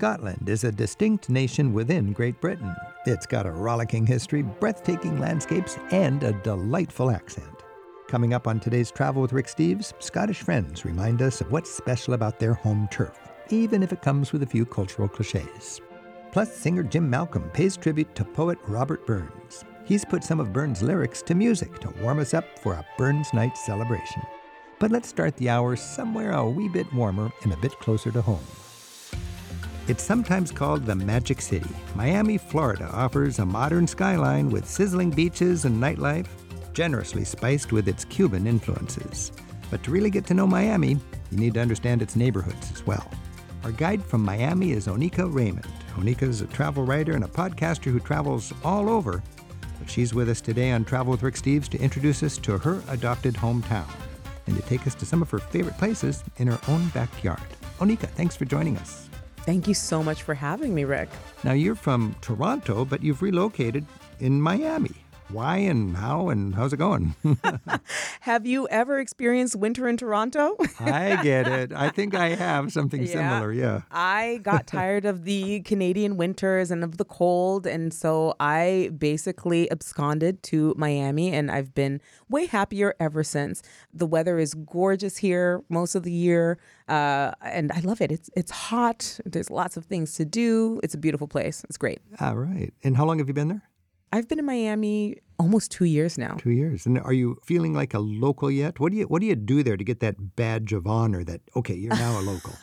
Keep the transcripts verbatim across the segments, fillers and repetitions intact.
Scotland is a distinct nation within Great Britain. It's got a rollicking history, breathtaking landscapes, and a delightful accent. Coming up on today's Travel with Rick Steves, Scottish friends remind us of what's special about their home turf, even if it comes with a few cultural cliches. Plus, singer Jim Malcolm pays tribute to poet Robert Burns. He's put some of Burns' lyrics to music to warm us up for a Burns Night celebration. But let's start the hour somewhere a wee bit warmer and a bit closer to home. It's sometimes called the Magic City. Miami, Florida offers a modern skyline with sizzling beaches and nightlife, generously spiced with its Cuban influences. But to really get to know Miami, you need to understand its neighborhoods as well. Our guide from Miami is Onika Raymond. Onika is a travel writer and a podcaster who travels all over, but she's with us today on Travel with Rick Steves to introduce us to her adopted hometown and to take us to some of her favorite places in her own backyard. Onika, thanks for joining us. Thank you so much for having me, Rick. Now, you're from Toronto, but you've relocated in Miami. Why and how and how's it going? Have you ever experienced winter in Toronto? I get it. I think I have something yeah. similar, yeah. I got tired of the Canadian winters and of the cold, and so I basically absconded to Miami, and I've been way happier ever since. The weather is gorgeous here most of the year, uh, and I love it. It's it's hot. There's lots of things to do. It's a beautiful place. It's great. All right. And how long have you been there? I've been in Miami almost two years now. Two years. And are you feeling like a local yet? What do you What do you do there to get that badge of honor that, okay, you're now a local?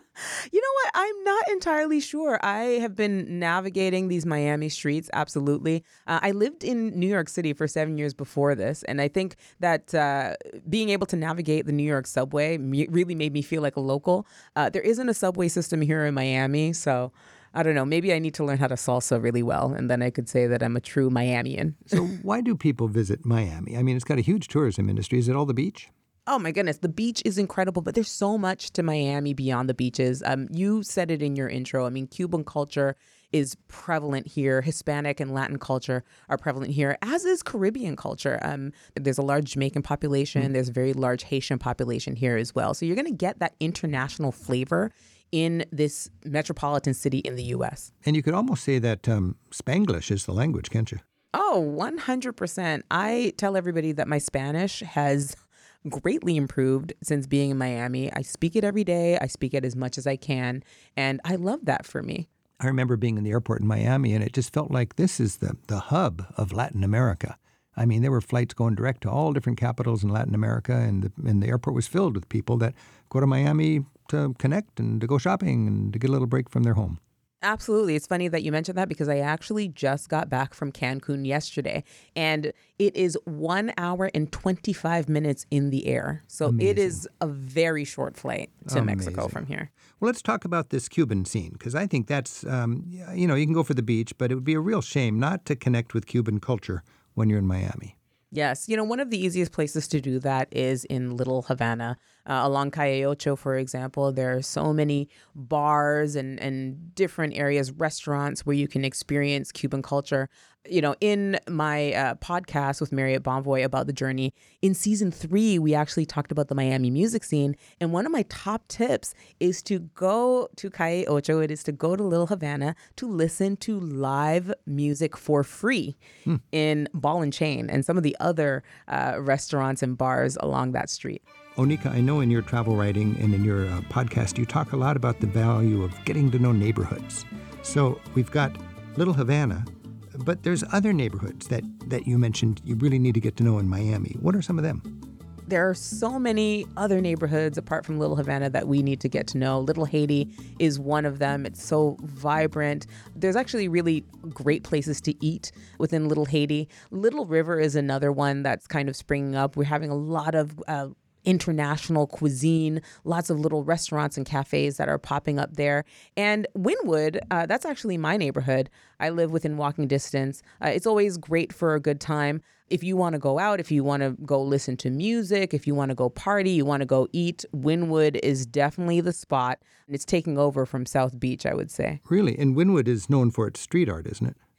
You know what? I'm not entirely sure. I have been navigating these Miami streets, absolutely. Uh, I lived in New York City for seven years before this, and I think that uh, being able to navigate the New York subway me- really made me feel like a local. Uh, there isn't a subway system here in Miami, so I don't know. Maybe I need to learn how to salsa really well, and then I could say that I'm a true Miamian. So why do people visit Miami? I mean, it's got a huge tourism industry. Is it all the beach? Oh, my goodness. The beach is incredible, but there's so much to Miami beyond the beaches. Um, you said it in your intro. I mean, Cuban culture is prevalent here. Hispanic and Latin culture are prevalent here, as is Caribbean culture. Um, there's a large Jamaican population. Mm-hmm. There's a very large Haitian population here as well. So you're going to get that international flavor in this metropolitan city in the U S. And you could almost say that um, Spanglish is the language, can't you? Oh, one hundred percent. I tell everybody that my Spanish has greatly improved since being in Miami. I speak it every day. I speak it as much as I can. And I love that for me. I remember being in the airport in Miami, and it just felt like this is the, the hub of Latin America. I mean, there were flights going direct to all different capitals in Latin America, and the, and the airport was filled with people that go to Miami to connect and to go shopping and to get a little break from their home. Absolutely. It's funny that you mentioned that because I actually just got back from Cancun yesterday, and it is one hour and twenty-five minutes in the air. So Amazing. It is a very short flight to Amazing. Mexico from here. Well, let's talk about this Cuban scene, because I think that's, um, you know, you can go for the beach, but it would be a real shame not to connect with Cuban culture when you're in Miami. Yes. You know, one of the easiest places to do that is in Little Havana. Uh, along Calle Ocho, for example, there are so many bars and, and different areas, restaurants where you can experience Cuban culture. You know, in my uh, podcast with Marriott Bonvoy about the journey, in season three, we actually talked about the Miami music scene. And one of my top tips is to go to Calle Ocho. It is to go to Little Havana to listen to live music for free hmm. in Ball and Chain and some of the other uh, restaurants and bars along that street. Onika, I know in your travel writing and in your uh, podcast, you talk a lot about the value of getting to know neighborhoods. So we've got Little Havana, but there's other neighborhoods that, that you mentioned you really need to get to know in Miami. What are some of them? There are so many other neighborhoods apart from Little Havana that we need to get to know. Little Haiti is one of them. It's so vibrant. There's actually really great places to eat within Little Haiti. Little River is another one that's kind of springing up. We're having a lot of uh, international cuisine, lots of little restaurants and cafes that are popping up there. And Wynwood, uh, that's actually my neighborhood. I live within walking distance. Uh, it's always great for a good time. If you want to go out, if you want to go listen to music, if you want to go party, you want to go eat, Wynwood is definitely the spot. And it's taking over from South Beach, I would say. Really? And Wynwood is known for its street art, isn't it?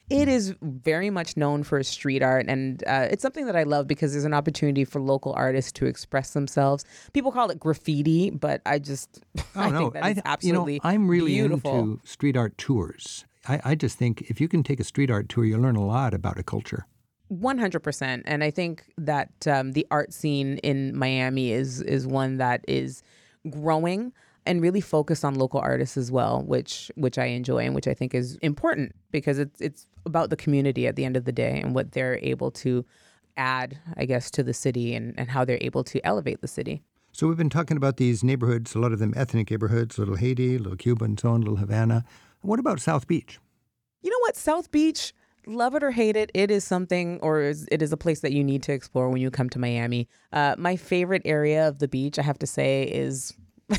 It is very much known for street art, and uh, it's something that I love because there's an opportunity for local artists to express themselves. People call it graffiti, but I just Oh, I no. think that it's I, absolutely you know, I'm really beautiful. into street art tours. I, I just think if you can take a street art tour, you'll learn a lot about a culture. one hundred percent. And I think that um, the art scene in Miami is is one that is growing and really focused on local artists as well, which which I enjoy and which I think is important because it's it's about the community at the end of the day and what they're able to add, I guess, to the city and, and how they're able to elevate the city. So we've been talking about these neighborhoods, a lot of them ethnic neighborhoods, Little Haiti, Little Cuba and so on, Little Havana. What about South Beach? You know what? South Beach, love it or hate it, it is something, or is, it is a place that you need to explore when you come to Miami. Uh, my favorite area of the beach, I have to say, is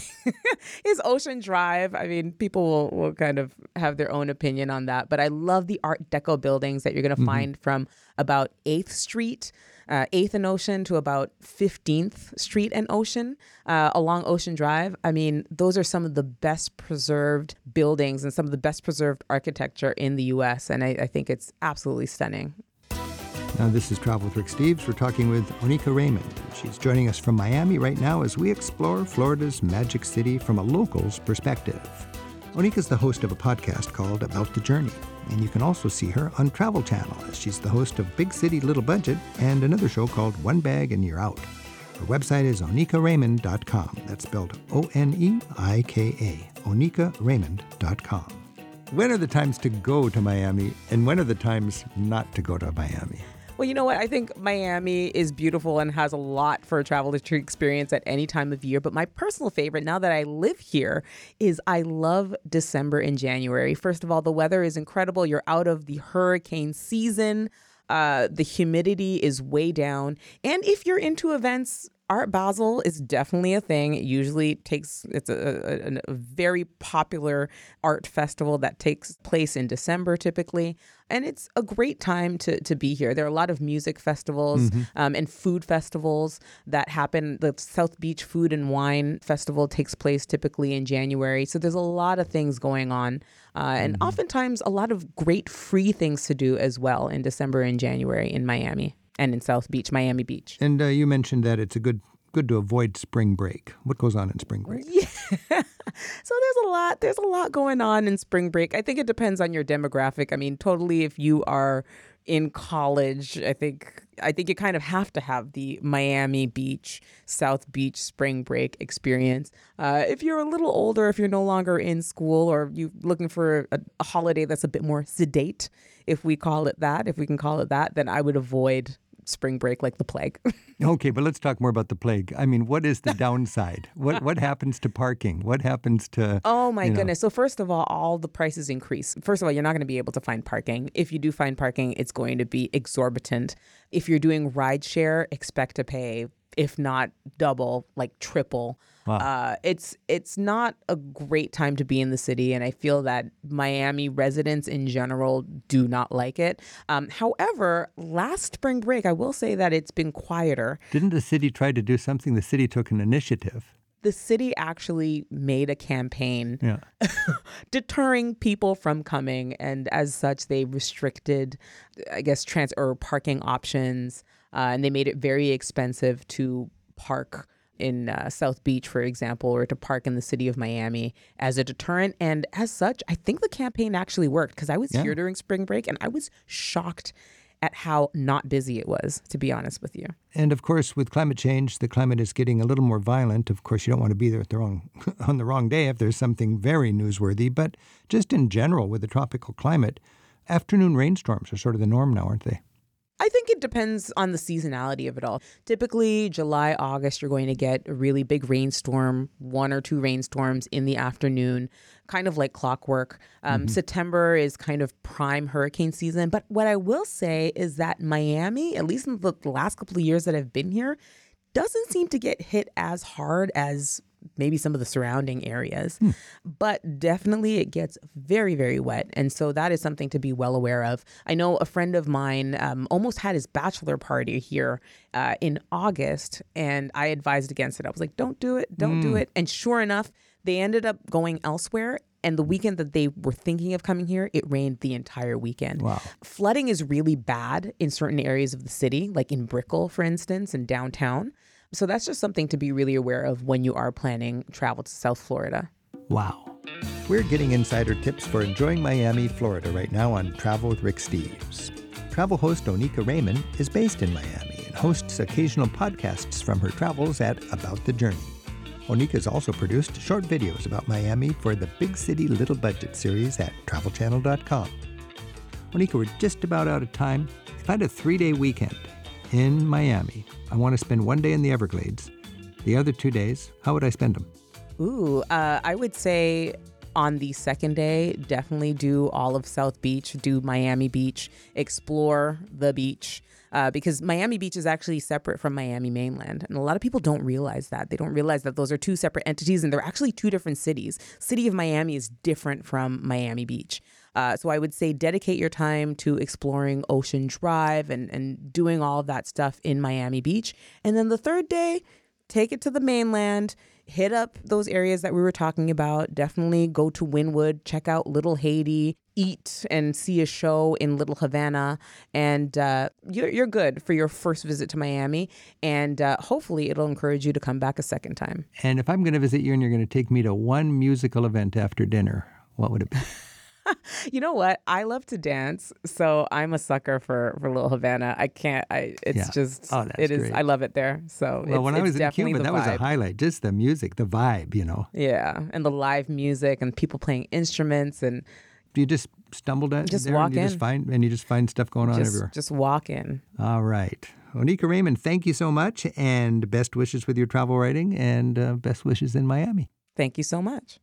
is Ocean Drive. I mean, people will, will kind of have their own opinion on that, but I love the Art Deco buildings that you're going to mm-hmm. find from about eighth Street, uh, eighth and Ocean to about fifteenth Street and Ocean, uh, along Ocean Drive. I mean, those are some of the best preserved buildings and some of the best preserved architecture in the U S, and I, I think it's absolutely stunning. Now, this is Travel with Rick Steves. We're talking with Onika Raymond. She's joining us from Miami right now as we explore Florida's Magic City from a local's perspective. Onika's the host of a podcast called About the Journey, and you can also see her on Travel Channel as she's the host of Big City, Little Budget and another show called One Bag and You're Out. Her website is onika raymond dot com. That's spelled O N E I K A, onika raymond dot com. When are the times to go to Miami, and when are the times not to go to Miami? Well, you know what? I think Miami is beautiful and has a lot for a travel to experience at any time of year. But my personal favorite, now that I live here, is I love December and January. First of all, the weather is incredible. You're out of the hurricane season. Uh, the humidity is way down. And if you're into events, Art Basel is definitely a thing. It usually takes, it's a, a, a very popular art festival that takes place in December typically. And it's a great time to, to be here. There are a lot of music festivals mm-hmm. um, and food festivals that happen. The South Beach Food and Wine Festival takes place typically in January. So there's a lot of things going on. Uh, and mm-hmm. oftentimes a lot of great free things to do as well in December and January in Miami. And in South Beach, Miami Beach. And uh, you mentioned that it's a good good to avoid spring break. What goes on in spring break? Yeah. So there's a lot. There's a lot going on in spring break. I think it depends on your demographic. I mean, totally. If you are in college, I think I think you kind of have to have the Miami Beach, South Beach spring break experience. Uh, if you're a little older, if you're no longer in school, or you're looking for a, a holiday that's a bit more sedate, if we call it that, if we can call it that, then I would avoid spring break like the plague. Okay, but let's talk more about the plague. I mean, what is the downside? What what happens to parking? What happens to... Oh, my you know... goodness. So first of all, all the prices increase. First of all, you're not going to be able to find parking. If you do find parking, it's going to be exorbitant. If you're doing rideshare, expect to pay, if not double, like triple. Wow. Uh, it's it's not a great time to be in the city, and I feel that Miami residents in general do not like it. Um, however, last spring break, I will say that it's been quieter. Didn't the city try to do something? The city took an initiative. The city actually made a campaign yeah. deterring people from coming, and as such, they restricted, I guess, trans or parking options, uh, and they made it very expensive to park in uh, South Beach, for example, or to park in the city of Miami as a deterrent. And as such, I think the campaign actually worked because I was yeah. here during spring break and I was shocked at how not busy it was, to be honest with you. And of course, with climate change, the climate is getting a little more violent. Of course, you don't want to be there at the wrong on the wrong day if there's something very newsworthy. But just in general, with the tropical climate, afternoon rainstorms are sort of the norm now, aren't they? I think it depends on the seasonality of it all. Typically, July, August, you're going to get a really big rainstorm, one or two rainstorms in the afternoon, kind of like clockwork. Um, mm-hmm. September is kind of prime hurricane season. But what I will say is that Miami, at least in the last couple of years that I've been here, doesn't seem to get hit as hard as maybe some of the surrounding areas, hmm. but definitely it gets very, very wet. And so that is something to be well aware of. I know a friend of mine um, almost had his bachelor party here uh, in August, and I advised against it. I was like, don't do it, don't mm. do it. And sure enough, they ended up going elsewhere. And the weekend that they were thinking of coming here, it rained the entire weekend. Wow. Flooding is really bad in certain areas of the city, like in Brickell, for instance, and downtown. So that's just something to be really aware of when you are planning travel to South Florida. Wow. We're getting insider tips for enjoying Miami, Florida right now on Travel with Rick Steves. Travel host Onika Raymond is based in Miami and hosts occasional podcasts from her travels at About the Journey. Onika's also produced short videos about Miami for the Big City Little Budget series at travel channel dot com. Onika, we're just about out of time. If I had a three-day weekend in Miami, I want to spend one day in the Everglades. The other two days, how would I spend them? Ooh, uh, I would say on the second day, definitely do all of South Beach, do Miami Beach, explore the beach. Uh, because Miami Beach is actually separate from Miami mainland. And a lot of people don't realize that. They don't realize that those are two separate entities and they're actually two different cities. City of Miami is different from Miami Beach. Uh, so I would say dedicate your time to exploring Ocean Drive and, and doing all of that stuff in Miami Beach. And then the third day, take it to the mainland, hit up those areas that we were talking about. Definitely go to Wynwood, check out Little Haiti, eat and see a show in Little Havana. And uh, you're, you're good for your first visit to Miami. And uh, hopefully it'll encourage you to come back a second time. And if I'm going to visit you and you're going to take me to one musical event after dinner, what would it be? You know what? I love to dance, so I'm a sucker for, for Little Havana. I can't. I it's Yeah. just Oh, that's it is. great. I love it there. So Well, it's, when I it's was in definitely Cuba, the that was a vibe. highlight. Just the music, the vibe, you know. Yeah, and the live music and people playing instruments and Do you just stumble down Just there walk and you just in. find and you just find stuff going on just everywhere? just walk in. All right. Onika Raymond, thank you so much, and best wishes with your travel writing, and uh, best wishes in Miami. Thank you so much.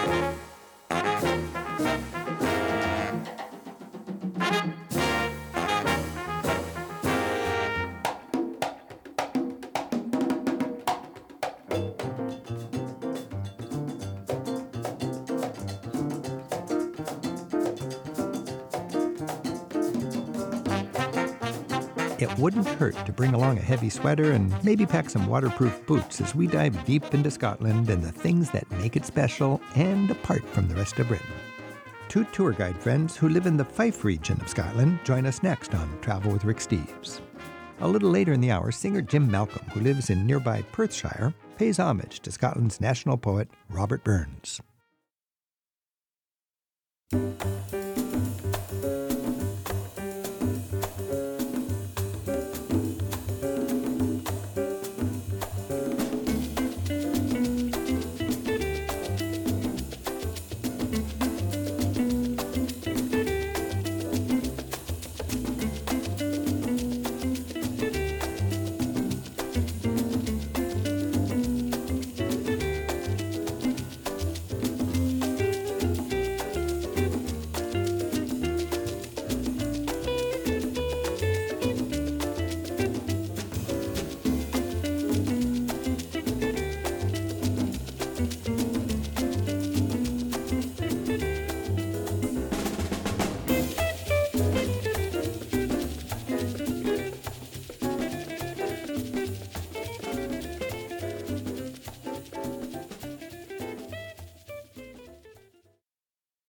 It wouldn't hurt to bring along a heavy sweater and maybe pack some waterproof boots as we dive deep into Scotland and the things that make it special and apart from the rest of Britain. Two tour guide friends who live in the Fife region of Scotland join us next on Travel with Rick Steves. A little later in the hour, singer Jim Malcolm, who lives in nearby Perthshire, pays homage to Scotland's national poet, Robert Burns.